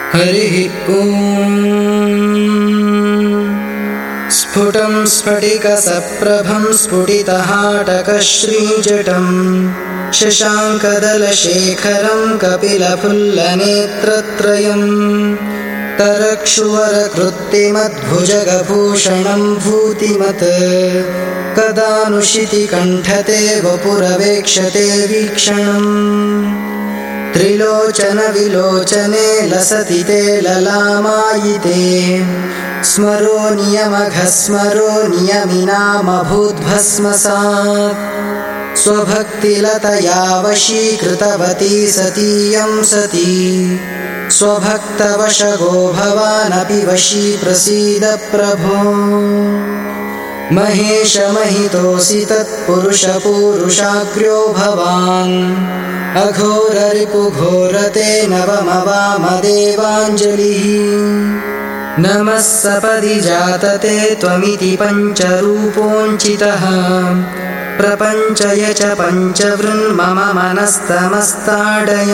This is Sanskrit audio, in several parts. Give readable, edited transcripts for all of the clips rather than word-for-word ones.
हरिः ॐ। स्फुटं स्फटिकसप्रभं स्फुटितहाटकश्रीजटं शशाङ्कदलशेखरं कपिलफुल्लनेत्रत्रयं तरक्षुवरकृत्तिमद्भुजगभूषणं भूतिमत् कदानुशितिकण्ठते वपुरवेक्षते वीक्षणम् त्रिलोचनविलोचने लसति ते ललामायिते स्मरो नियमघस्मरो नियमिनामभूद्भस्मसात् स्वभक्तिलतया वशीकृतवती सतीयं सती स्वभक्तवशगो भवानपि वशी प्रसीद प्रभो महेश महितोऽसि तत्पुरुषपूरुषाग्र्यो भवान् अघोररिपुघोरते नवमवामदेवाञ्जलिः नमः सपदि जातते त्वमिति पञ्चरूपोऽञ्चितः प्रपञ्चय च पञ्चवृन्मम मनस्तमस्ताडय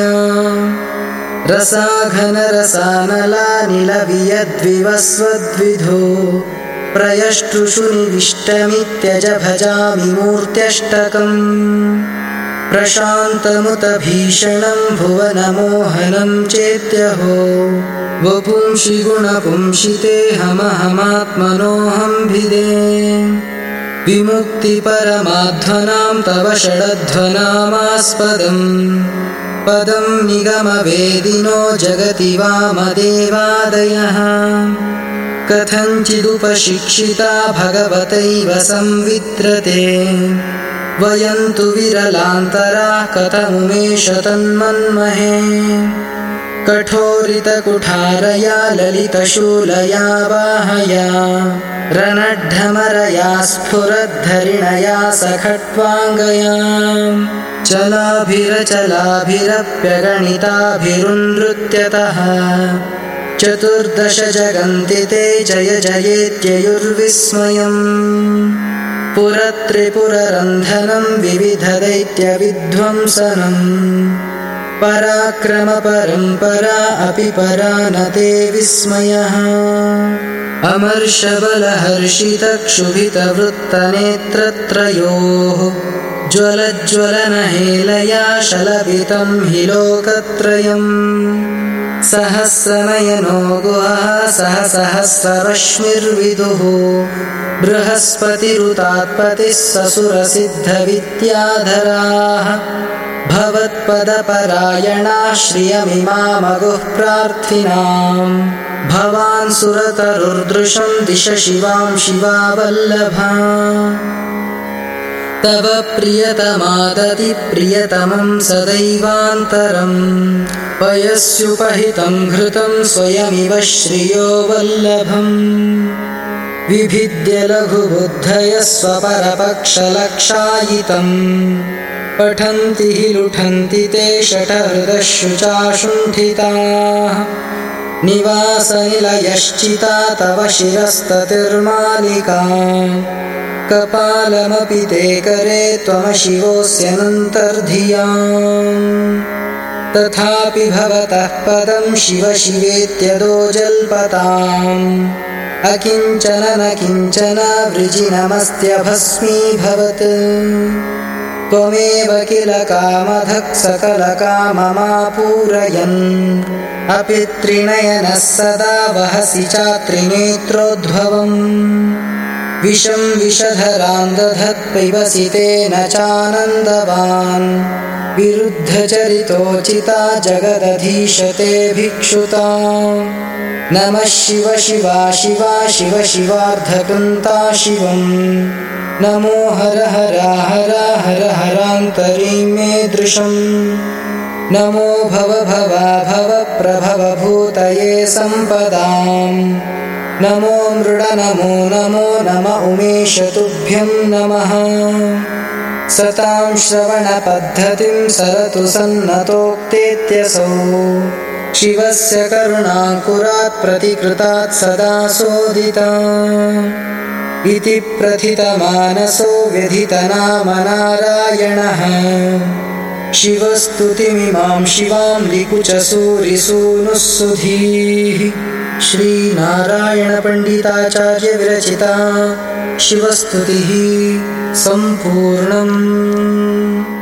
रसाघनरसानलानिलवियद्विवस्वद्विधो प्रयष्टुषु निविष्टमित्यज भजामि मूर्त्यष्टकम् प्रशान्तमुतभीषणं भुवनमोहनं चेत्यहो वपुंषि गुणपुंसितेऽहमहमात्मनोऽहं भिदे विमुक्तिपरमाध्वनां तव षडध्वनामास्पदम् पदं निगमवेदिनो जगति वामदेवादयः कथञ्चिदुपशिक्षिता भगवतैव संविद्रते वयं तु विरलान्तरा कथमुमेष तन्मन्महे कठोरितकुठारया ललितशूलया वाहया रणड्ढमरया स्फुरद्धरिणया सखट्वाङ्गया चलाभिरचलाभिरप्यगणिताभिरुनृत्यतः चतुर्दश जगन्ति ते जय जयेत्ययुर्विस्मयम् पुरत्रिपुररन्धनं विविधदैत्यविध्वंसनम् पराक्रमपरम्परा अपि परा न ते विस्मयः अमर्षबलहर्षितक्षुभितवृत्तनेत्रत्रयोः ज्वलज्वलनहेलया शलभितं हि लोकत्रयम् सहस्रनयनो गुहः सहस्ररश्मिर्विदुः बृहस्पतिरुतात्पतिः ससुरसिद्धविद्याधराः भवत्पदपरायणा श्रियमिमामगुः प्रार्थिनां भवान् सुरतरुर्दृशं दिश शिवां शिवावल्लभा तव प्रियतमादति प्रियतमं सदैवान्तरम् पयस्युपहितं घृतं स्वयमिव श्रियो वल्लभम् विभिद्य लघुबुद्धयः स्वपरपक्षलक्षायितम् पठन्ति हि लुठन्ति ते शठहृदशुचाशुण्ठिताः निवासनिलयश्चिता तव शिरस्ततिर्मालिका कपालमपि ते करे त्वमशिवोऽस्यनन्तर्धिया तथापि भवतः पदं शिव शिवेत्यदो जल्पताम् अकिञ्चन न किञ्चन वृजिनमस्त्यभस्मीभवत् त्वमेव किल कामधक् सकलकाममापूरयन् अपि त्रिनयनः सदा वहसि चात्रिनेत्रोद्भवम् विषं विषधरान् दधत् पिबसि तेन चानन्दवान् विरुद्धचरितोचिता जगदधीशते भिक्षुता नमः शिव शिवा शिवा शिव शिवार्धकृन्ता शिवम् नमो हर हर हर हर हरान्तरीं मे दृशम् नमो भव भवा भव प्रभव भूतये सम्पदाम् नमो मृड नमो नमो नम उमेश तुभ्यं नमः सतां श्रवणपद्धतिं सरतु सन्नतोक्तेत्यसौ शिवस्य करुणाकुरात् प्रतिकृतात् सदा सोदिता इति प्रथितमानसो व्यधितनाम नारायणः शिवस्तुतिमिमां शिवां लिकुचसूरिसूनुः सुधीः श्रीनारायणपण्डिताचार्यविरचिता शिवस्तुतिः सम्पूर्णम्।